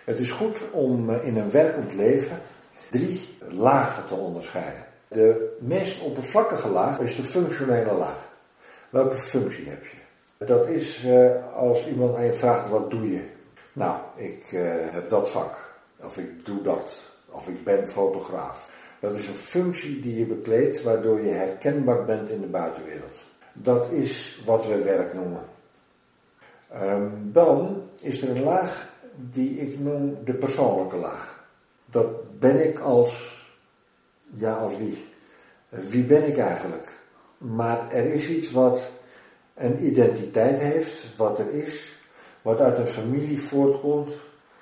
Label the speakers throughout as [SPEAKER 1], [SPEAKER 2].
[SPEAKER 1] Het is goed om in een werkend leven 3 lagen te onderscheiden. De meest oppervlakkige laag is de functionele laag. Welke functie heb je? Dat is als iemand aan je vraagt, wat doe je? Nou, ik heb dat vak. Of ik doe dat. Of ik ben fotograaf. Dat is een functie die je bekleedt, waardoor je herkenbaar bent in de buitenwereld. Dat is wat we werk noemen. Dan is er een laag die ik noem de persoonlijke laag. Dat ben ik als wie? Wie ben ik eigenlijk? Maar er is iets wat een identiteit heeft, wat er is, wat uit een familie voortkomt,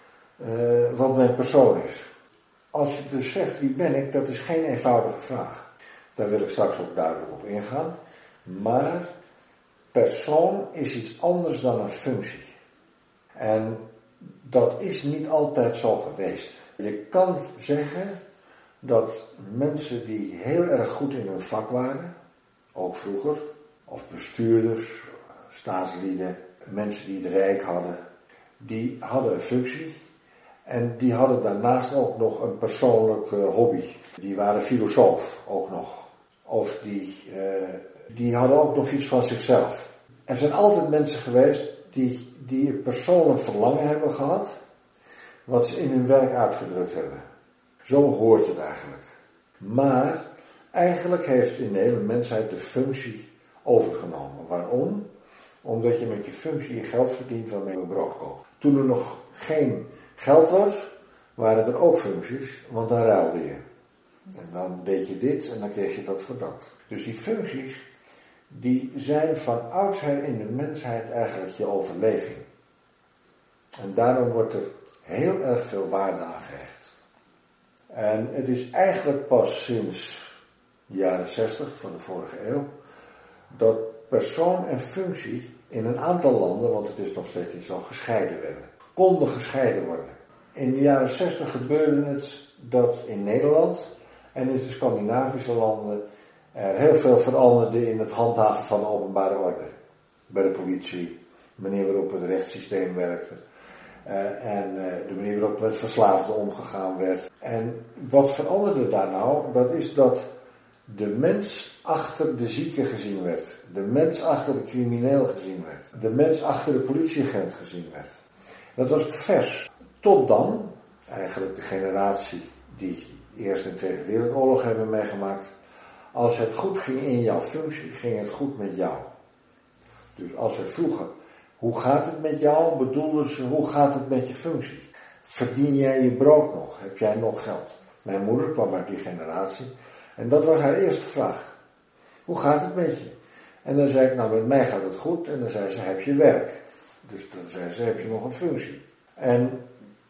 [SPEAKER 1] wat mijn persoon is. Als je dus zegt, wie ben ik, dat is geen eenvoudige vraag. Daar wil ik straks ook duidelijk op ingaan. Maar persoon is iets anders dan een functie. En dat is niet altijd zo geweest. Je kan zeggen dat mensen die heel erg goed in hun vak waren, ook vroeger, of bestuurders, staatslieden, mensen die het rijk hadden, die hadden een functie. En die hadden daarnaast ook nog een persoonlijke hobby. Die waren filosoof ook nog. Of die hadden ook nog iets van zichzelf. Er zijn altijd mensen geweest die een persoonlijk verlangen hebben gehad, wat ze in hun werk uitgedrukt hebben. Zo hoort het eigenlijk. Maar eigenlijk heeft in de hele mensheid de functie overgenomen. Waarom? Omdat je met je functie je geld verdient waarmee je brood koopt. Toen er nog geen geld was, waren er ook functies, want dan ruilde je. En dan deed je dit en dan kreeg je dat voor dat. Dus die functies, die zijn van oudsher in de mensheid eigenlijk je overleving. En daarom wordt er heel erg veel waarde aan gehecht. En het is eigenlijk pas sinds de jaren 60 van de vorige eeuw, dat persoon en functie in een aantal landen, want het is nog steeds niet zo, gescheiden werden. Konden gescheiden worden. In de jaren 60 gebeurde het dat in Nederland en in de Scandinavische landen er heel veel veranderde in het handhaven van de openbare orde. Bij de politie, de manier waarop het rechtssysteem werkte en de manier waarop met verslaafden omgegaan werd. En wat veranderde daar nou? Dat is dat de mens achter de zieke gezien werd. De mens achter de crimineel gezien werd. De mens achter de politieagent gezien werd. Dat was vers. Tot dan, eigenlijk de generatie die de Eerste en Tweede Wereldoorlog hebben meegemaakt. Als het goed ging in jouw functie, ging het goed met jou. Dus als ze vroegen, hoe gaat het met jou, bedoelden ze, hoe gaat het met je functie? Verdien jij je brood nog? Heb jij nog geld? Mijn moeder kwam uit die generatie. En dat was haar eerste vraag. Hoe gaat het met je? En dan zei ik, nou met mij gaat het goed. En dan zei ze, heb je werk? Dus dan zei ze, heb je nog een functie? En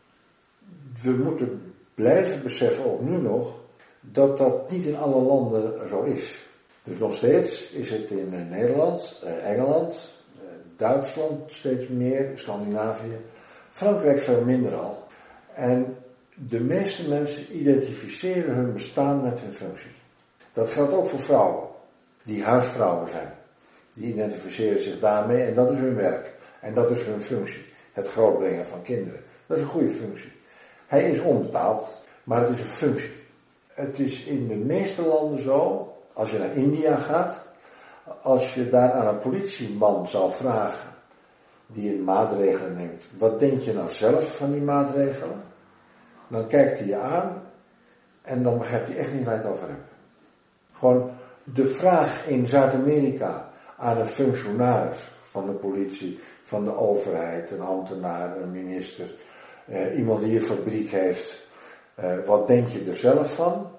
[SPEAKER 1] we moeten blijven beseffen, ook nu nog, dat dat niet in alle landen zo is. Dus nog steeds is het in Nederland, Engeland, Duitsland steeds meer, Scandinavië, Frankrijk veel minder al. En de meeste mensen identificeren hun bestaan met hun functie. Dat geldt ook voor vrouwen, die huisvrouwen zijn. Die identificeren zich daarmee en dat is hun werk. En dat is hun functie. Het grootbrengen van kinderen. Dat is een goede functie. Hij is onbetaald, maar het is een functie. Het is in de meeste landen zo, als je naar India gaat, als je daar aan een politieman zou vragen, die een maatregelen neemt, wat denk je nou zelf van die maatregelen? Dan kijkt hij je aan en dan begrijpt hij echt niet waar je het over hebt. Gewoon de vraag in Zuid-Amerika aan een functionaris van de politie, van de overheid, een ambtenaar, een minister, iemand die een fabriek heeft, wat denk je er zelf van?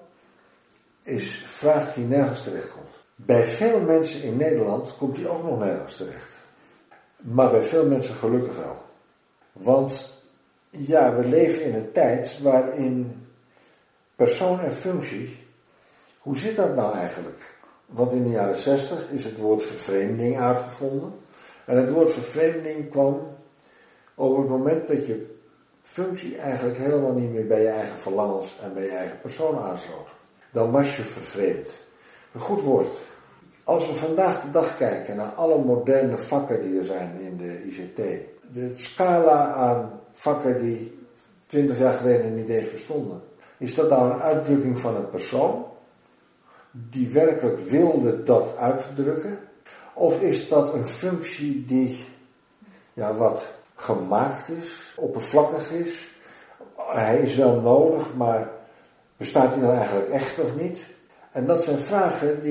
[SPEAKER 1] Is vraag die nergens terecht komt. Bij veel mensen in Nederland komt die ook nog nergens terecht. Maar bij veel mensen gelukkig wel. Want ja, we leven in een tijd waarin persoon en functie, hoe zit dat nou eigenlijk? Want in de jaren 60 is het woord vervreemding uitgevonden. En het woord vervreemding kwam op het moment dat je functie eigenlijk helemaal niet meer bij je eigen verlangens en bij je eigen persoon aansloot. Dan was je vervreemd. Een goed woord. Als we vandaag de dag kijken naar alle moderne vakken die er zijn in de ICT. De scala aan vakken die 20 jaar geleden niet eens bestonden. Is dat nou een uitdrukking van een persoon die werkelijk wilde dat uitdrukken? Of is dat een functie die wat gemaakt is, oppervlakkig is? Hij is wel nodig, maar bestaat hij nou eigenlijk echt of niet? En dat zijn vragen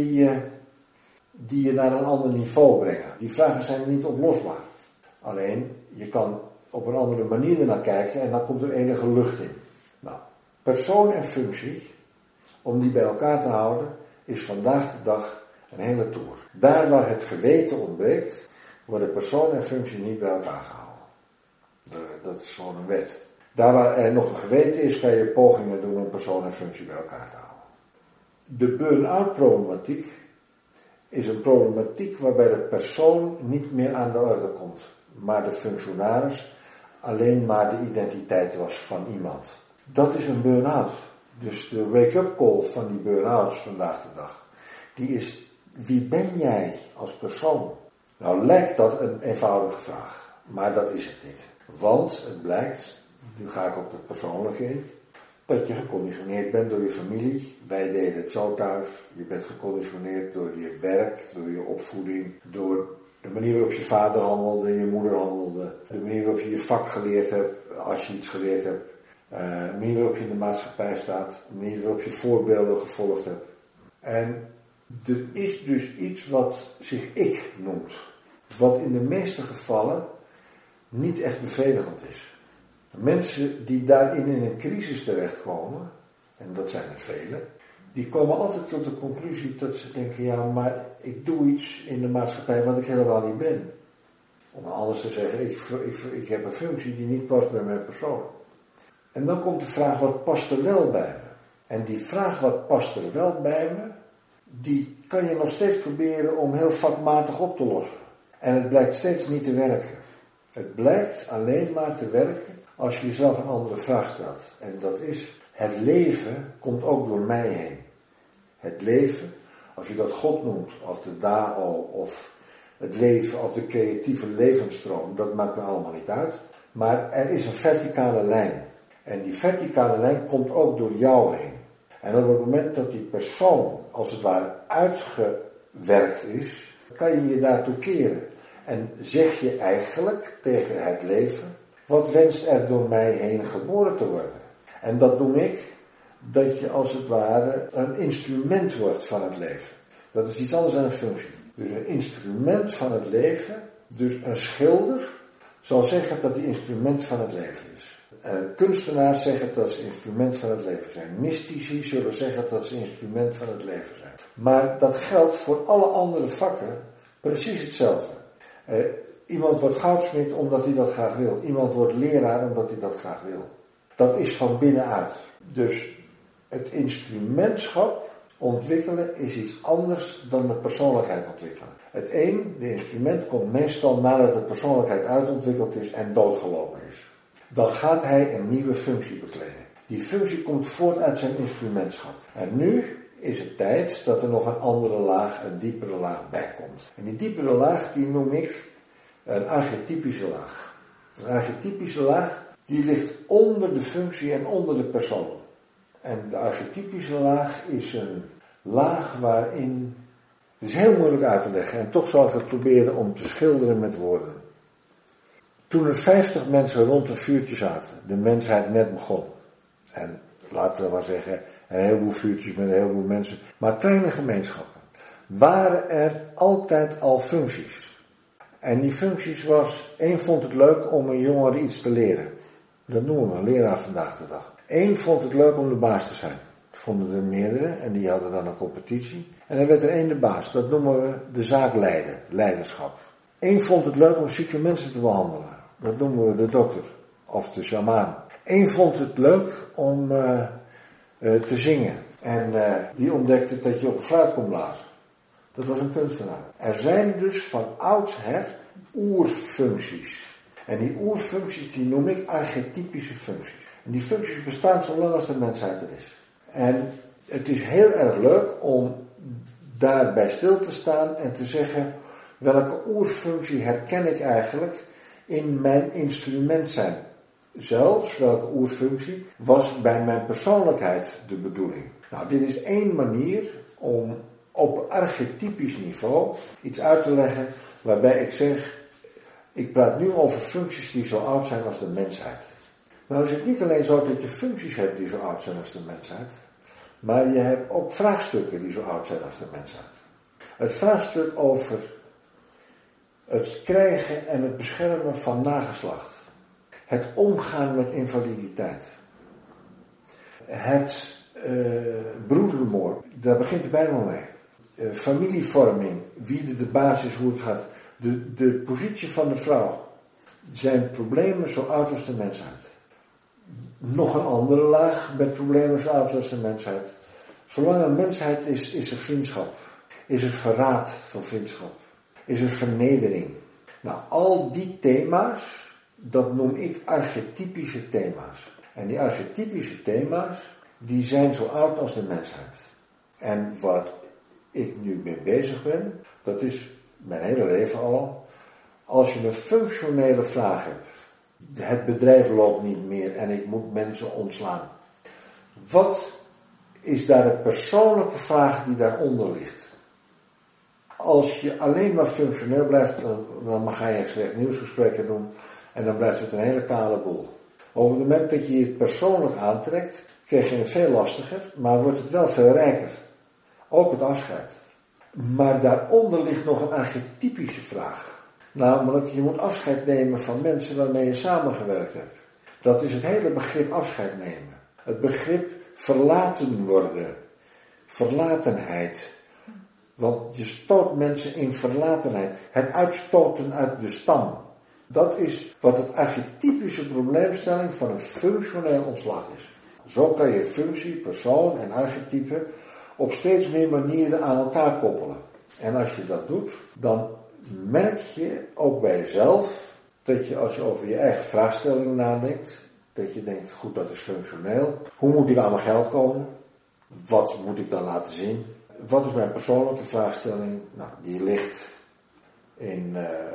[SPEAKER 1] die je naar een ander niveau brengen. Die vragen zijn niet oplosbaar. Alleen, je kan op een andere manier ernaar kijken en dan komt er enige lucht in. Nou, persoon en functie, om die bij elkaar te houden, is vandaag de dag een hele toer. Daar waar het geweten ontbreekt, worden persoon en functie niet bij elkaar gehouden. Dat is gewoon een wet. Daar waar er nog een geweten is, kan je pogingen doen om persoon en functie bij elkaar te houden. De burn-out problematiek is een problematiek waarbij de persoon niet meer aan de orde komt, maar de functionaris alleen maar de identiteit was van iemand. Dat is een burn-out. Dus de wake-up call van die burn-outs vandaag de dag, die is: wie ben jij als persoon? Nou lijkt dat een eenvoudige vraag, maar dat is het niet. Want het blijkt, nu ga ik op het persoonlijke in, dat je geconditioneerd bent door je familie. Wij deden het zo thuis. Je bent geconditioneerd door je werk, door je opvoeding, door de manier waarop je vader handelde en je moeder handelde. De manier waarop je je vak geleerd hebt, als je iets geleerd hebt. De manier waarop je in de maatschappij staat. De manier waarop je voorbeelden gevolgd hebt. En er is dus iets wat zich ik noemt. Wat in de meeste gevallen niet echt bevredigend is. Mensen die daarin in een crisis terechtkomen, en dat zijn er vele, die komen altijd tot de conclusie dat ze denken: ja, maar ik doe iets in de maatschappij wat ik helemaal niet ben. Om anders te zeggen, ik heb een functie die niet past bij mijn persoon. En dan komt de vraag: wat past er wel bij me? En die vraag: wat past er wel bij me? Die kan je nog steeds proberen om heel vakmatig op te lossen. En het blijkt steeds niet te werken. Het blijkt alleen maar te werken als je jezelf een andere vraag stelt. En dat is: het leven komt ook door mij heen. Het leven, of je dat God noemt, of de Dao, of het leven, of de creatieve levensstroom, dat maakt me allemaal niet uit. Maar er is een verticale lijn. En die verticale lijn komt ook door jou heen. En op het moment dat die persoon, als het ware, uitgewerkt is, kan je je daartoe keren. En zeg je eigenlijk tegen het leven: wat wenst er door mij heen geboren te worden? En dat noem ik dat je als het ware een instrument wordt van het leven. Dat is iets anders dan een functie. Dus een instrument van het leven, dus een schilder zal zeggen dat hij instrument van het leven is. Kunstenaars zeggen dat ze instrument van het leven zijn. Mystici zullen zeggen dat ze instrument van het leven zijn. Maar dat geldt voor alle andere vakken precies hetzelfde. Iemand wordt goudsmid omdat hij dat graag wil. Iemand wordt leraar omdat hij dat graag wil. Dat is van binnenuit. Dus het instrumentschap ontwikkelen is iets anders dan de persoonlijkheid ontwikkelen. Het de instrument komt meestal nadat de persoonlijkheid uitontwikkeld is en doodgelopen is. Dan gaat hij een nieuwe functie bekleden. Die functie komt voort uit zijn instrumentschap. En nu is het tijd dat er nog een andere laag, een diepere laag bij komt. En die diepere laag, die noem ik een archetypische laag. Een archetypische laag, die ligt onder de functie en onder de persoon. En de archetypische laag is een laag waarin, het is heel moeilijk uit te leggen en toch zal ik het proberen om te schilderen met woorden. Toen er 50 mensen rond een vuurtje zaten, de mensheid net begon. En laten we maar zeggen, een heleboel vuurtjes met een heleboel mensen, maar kleine gemeenschappen. Waren er altijd al functies. En die functies was, één vond het leuk om een jongere iets te leren. Dat noemen we een leraar vandaag de dag. Eén vond het leuk om de baas te zijn. Dat vonden er meerdere en die hadden dan een competitie. En dan werd er één de baas. Dat noemen we de zaak leiden, leiderschap. Eén vond het leuk om zieke mensen te behandelen. Dat noemen we de dokter of de sjamaan. Eén vond het leuk om te zingen. En die ontdekte dat je op een fluit kon blazen. Dat was een kunstenaar. Er zijn dus van oudsher oerfuncties. En die oerfuncties die noem ik archetypische functies. En die functies bestaan zolang als de mensheid er is. En het is heel erg leuk om daarbij stil te staan en te zeggen: welke oerfunctie herken ik eigenlijk in mijn instrument zijn? zelfs, welke oerfunctie, was bij mijn persoonlijkheid de bedoeling. Nou, dit is één manier om op archetypisch niveau iets uit te leggen waarbij ik zeg, ik praat nu over functies die zo oud zijn als de mensheid. Nou is het niet alleen zo dat je functies hebt die zo oud zijn als de mensheid, maar je hebt ook vraagstukken die zo oud zijn als de mensheid. Het vraagstuk over het krijgen en het beschermen van nageslacht. Het omgaan met invaliditeit. Het broedermoord, daar begint de Bijbel mee. Familievorming, wie de basis, hoe het gaat. De positie van de vrouw. Zijn problemen zo oud als de mensheid. Nog een andere laag met problemen zo oud als de mensheid. Zolang er mensheid is, is er vriendschap. Is er verraad van vriendschap. Is er vernedering. Nou, al die thema's, dat noem ik archetypische thema's. En die archetypische thema's, die zijn zo oud als de mensheid. En wat ik nu mee bezig ben, dat is mijn hele leven al. Als je een functionele vraag hebt, het bedrijf loopt niet meer en ik moet mensen ontslaan. Wat is daar de persoonlijke vraag die daaronder ligt? Als je alleen maar functioneel blijft, dan ga je slecht nieuwsgesprekken doen en dan blijft het een hele kale boel. Op het moment dat je het persoonlijk aantrekt, krijg je het veel lastiger, maar wordt het wel veel rijker. Ook het afscheid. Maar daaronder ligt nog een archetypische vraag. Namelijk, je moet afscheid nemen van mensen waarmee je samengewerkt hebt. Dat is het hele begrip afscheid nemen. Het begrip verlaten worden. Verlatenheid. Want je stoot mensen in verlatenheid. Het uitstoten uit de stam. Dat is wat het archetypische probleemstelling van een functioneel ontslag is. Zo kan je functie, persoon en archetype op steeds meer manieren aan elkaar koppelen. En als je dat doet, dan merk je ook bij jezelf dat je, als je over je eigen vraagstelling nadenkt, dat je denkt, goed, dat is functioneel. Hoe moet ik aan mijn geld komen? Wat moet ik dan laten zien? Wat is mijn persoonlijke vraagstelling? Nou, die ligt in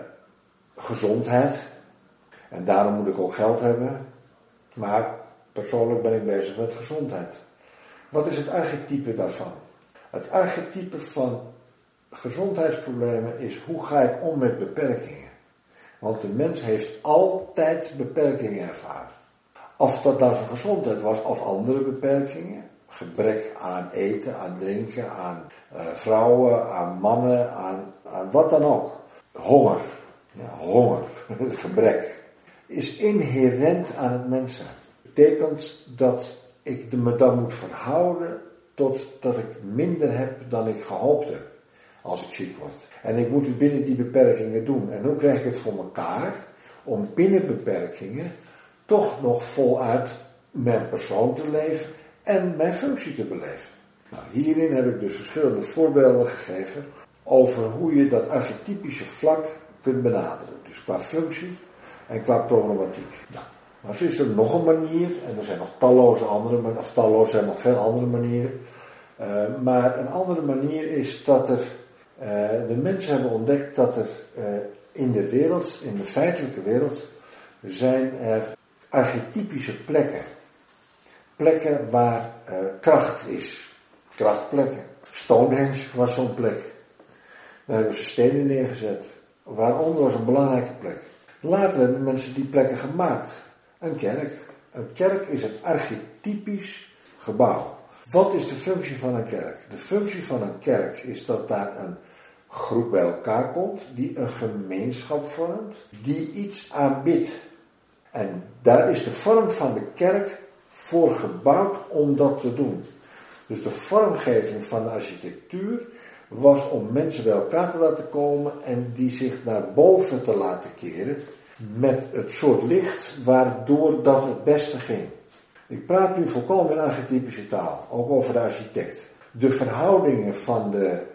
[SPEAKER 1] gezondheid. En daarom moet ik ook geld hebben. Maar persoonlijk ben ik bezig met gezondheid. Wat is het archetype daarvan? Het archetype van gezondheidsproblemen is, hoe ga ik om met beperkingen? Want de mens heeft altijd beperkingen ervaren. Of dat nou zijn gezondheid was, of andere beperkingen. Gebrek aan eten, aan drinken, aan vrouwen, aan mannen, aan wat dan ook. Honger. Ja, honger, gebrek. Is inherent aan het mens zijn. Betekent dat ik me dan moet verhouden tot dat ik minder heb dan ik gehoopt heb. Als ik ziek word. En ik moet het binnen die beperkingen doen. En hoe krijg ik het voor elkaar om binnen beperkingen toch nog voluit mijn persoon te leven en mijn functie te beleven. Nou, hierin heb ik dus verschillende voorbeelden gegeven over hoe je dat archetypische vlak kunt benaderen. Dus qua functie en qua problematiek. Nou, zo is er nog een manier, en er zijn nog talloze andere manieren, of talloze zijn nog veel andere manieren. Maar een andere manier is dat de mensen hebben ontdekt dat er in de wereld, in de feitelijke wereld, zijn er archetypische plekken. Plekken waar kracht is. Krachtplekken. Stonehenge was zo'n plek. Daar hebben ze stenen neergezet. Waaronder was een belangrijke plek. Later hebben mensen die plekken gemaakt. Een kerk. Een kerk is een archetypisch gebouw. Wat is de functie van een kerk? De functie van een kerk is dat daar een groep bij elkaar komt, die een gemeenschap vormt, die iets aanbidt. En daar is de vorm van de kerk voor gebouwd om dat te doen. Dus de vormgeving van de architectuur was om mensen bij elkaar te laten komen en die zich naar boven te laten keren met het soort licht waardoor dat het beste ging. Ik praat nu volkomen in archetypische taal, ook over de architect. De verhoudingen van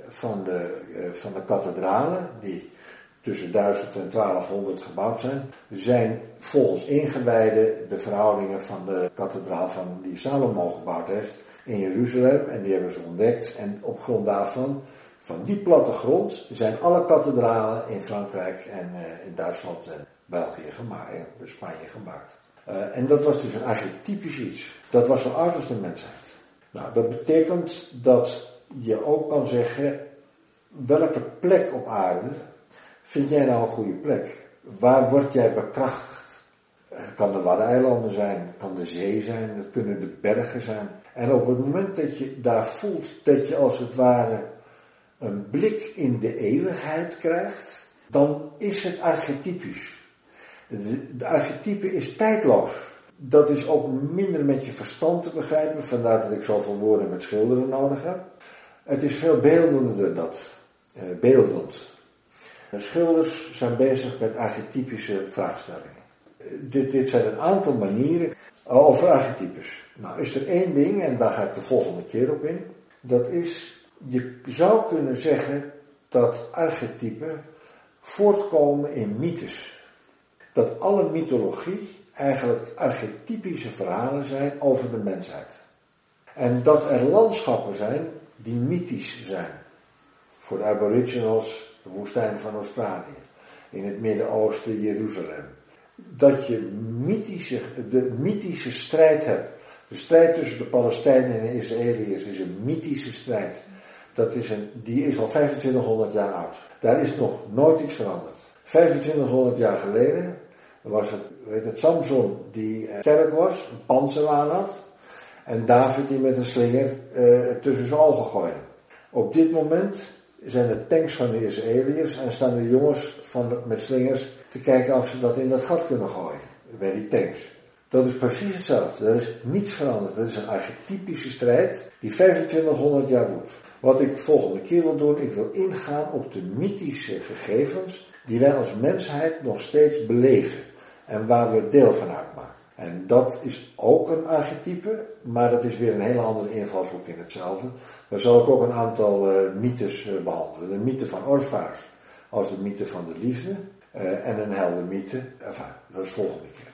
[SPEAKER 1] de kathedralen, die tussen 1000 en 1200 gebouwd zijn volgens ingewijden de verhoudingen van de kathedraal die Salomo gebouwd heeft in Jeruzalem. En die hebben ze ontdekt. En op grond daarvan, van die plattegrond, zijn alle kathedralen in Frankrijk en in Duitsland en België gemaakt, en Spanje gemaakt. En dat was dus een archetypisch iets. Dat was zo oud als de mensheid. Nou, dat betekent dat je ook kan zeggen, welke plek op aarde vind jij nou een goede plek? Waar word jij bekrachtigd? Het kan de Waddeneilanden zijn, het kan de zee zijn, het kunnen de bergen zijn. En op het moment dat je daar voelt dat je als het ware een blik in de eeuwigheid krijgt, dan is het archetypisch. De archetype is tijdloos. Dat is ook minder met je verstand te begrijpen, vandaar dat ik zoveel woorden met schilderen nodig heb. Het is veel beeldender dan dat. Beeldend. Schilders zijn bezig met archetypische vraagstellingen. Dit zijn een aantal manieren over archetypes. Nou is er één ding, en daar ga ik de volgende keer op in. Dat is, je zou kunnen zeggen dat archetypen voortkomen in mythes. Dat alle mythologie eigenlijk archetypische verhalen zijn over de mensheid. En dat er landschappen zijn die mythisch zijn. Voor de aboriginals de woestijn van Australië. In het Midden-Oosten Jeruzalem. Dat je de mythische strijd hebt. De strijd tussen de Palestijnen en de Israëliërs is een mythische strijd. Die is al 2500 jaar oud. Daar is nog nooit iets veranderd. 2500 jaar geleden was het Samson die sterk was, een panzer aan had. En David die met een slinger tussen zijn ogen gooide. Op dit moment zijn er tanks van de Israëliërs en staan de jongens met slingers te kijken of ze dat in dat gat kunnen gooien. Bij die tanks. Dat is precies hetzelfde. Er is niets veranderd. Dat is een archetypische strijd die 2500 jaar woedt. Wat ik volgende keer wil doen, ik wil ingaan op de mythische gegevens die wij als mensheid nog steeds beleven. En waar we deel van uitmaken. En dat is ook een archetype, maar dat is weer een hele andere invalshoek in hetzelfde. Daar zal ik ook een aantal mythes behandelen. De mythe van Orpheus als de mythe van de liefde en een heldenmythe. Enfin, dat is volgende keer.